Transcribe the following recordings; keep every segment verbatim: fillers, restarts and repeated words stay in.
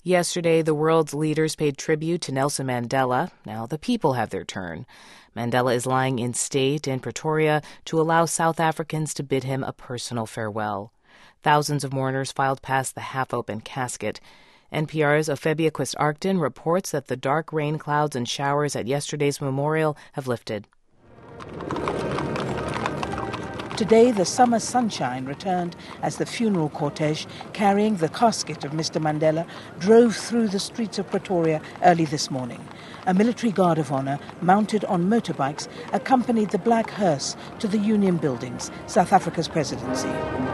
Yesterday, the world's leaders paid tribute to Nelson Mandela. Now the people have their turn. Mandela is lying in state in Pretoria to allow South Africans to bid him a personal farewell. Thousands of mourners filed past the half-open casket. N P R's Ophelia Quist-Arcton reports that the dark rain clouds and showers at yesterday's memorial have lifted. Today, the summer sunshine returned as the funeral cortege carrying the casket of Mister Mandela drove through the streets of Pretoria early this morning. A military guard of honour mounted on motorbikes accompanied the black hearse to the Union Buildings, South Africa's presidency.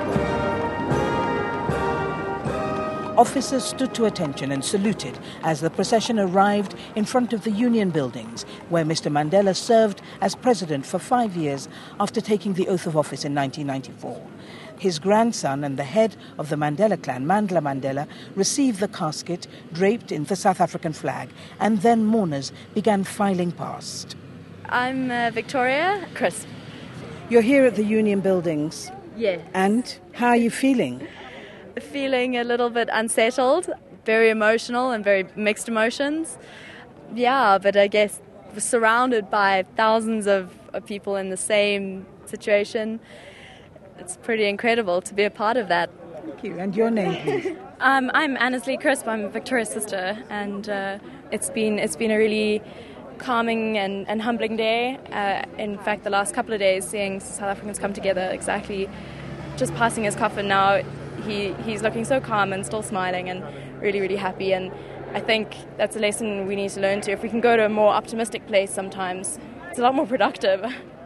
Officers stood to attention and saluted as the procession arrived in front of the Union Buildings, where Mister Mandela served as president for five years after taking the oath of office in nineteen ninety-four. His grandson and the head of the Mandela clan, Mandla Mandela, received the casket draped in the South African flag, and then mourners began filing past. I'm uh, Victoria Crisp. You're here at the Union Buildings. Yeah. And how are you feeling? Feeling a little bit unsettled, very emotional and very mixed emotions. Yeah, but I guess surrounded by thousands of, of people in the same situation, it's pretty incredible to be a part of that. Thank you. And your name, please? um, I'm Annesley Crisp. I'm Victoria's sister, and uh, it's been it's been a really calming and, and humbling day. Uh, in fact, the last couple of days, seeing South Africans come together, exactly, just passing his coffin now. He he's looking so calm and still smiling and really, really happy. And I think that's a lesson we need to learn too. If we can go to a more optimistic place sometimes, it's a lot more productive.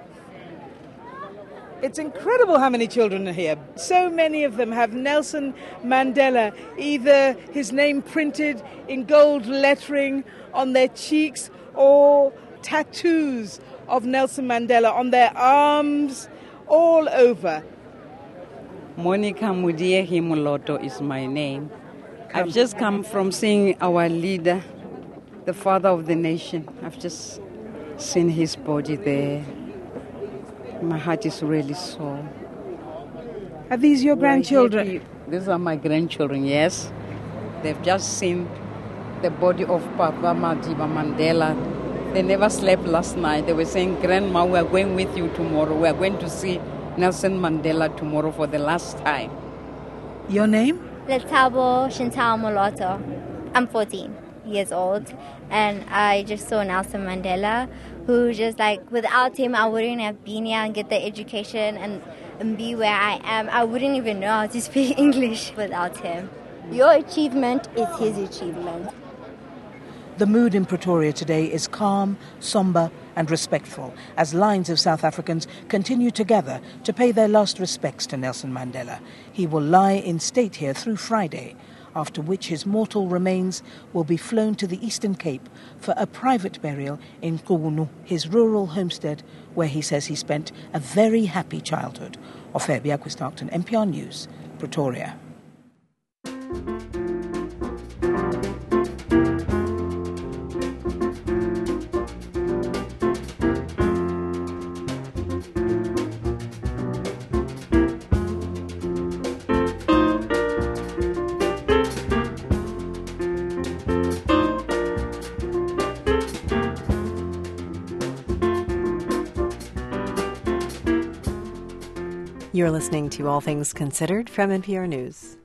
It's incredible how many children are here. So many of them have Nelson Mandela, either his name printed in gold lettering on their cheeks or tattoos of Nelson Mandela on their arms, all over. Monica Mudiehi Muloto is my name. I've just come from seeing our leader, the father of the nation. I've just seen his body there. My heart is really sore. Are these your grandchildren? These are my grandchildren, yes. They've just seen the body of Papa Madiba Mandela. They never slept last night. They were saying, Grandma, we are going with you tomorrow. We are going to see Nelson Mandela tomorrow for the last time. Your name? Letabo Shintal Moloto. I'm fourteen years old, and I just saw Nelson Mandela, who just like, without him, I wouldn't have been here and get the education and, and be where I am. I wouldn't even know how to speak English without him. Your achievement is his achievement. The mood in Pretoria today is calm, sombre and respectful as lines of South Africans continue to gather to pay their last respects to Nelson Mandela. He will lie in state here through Friday, after which his mortal remains will be flown to the Eastern Cape for a private burial in Qunu, his rural homestead where he says he spent a very happy childhood. Ophelia Quist-Arcton, N P R News, Pretoria. You're listening to All Things Considered from N P R News.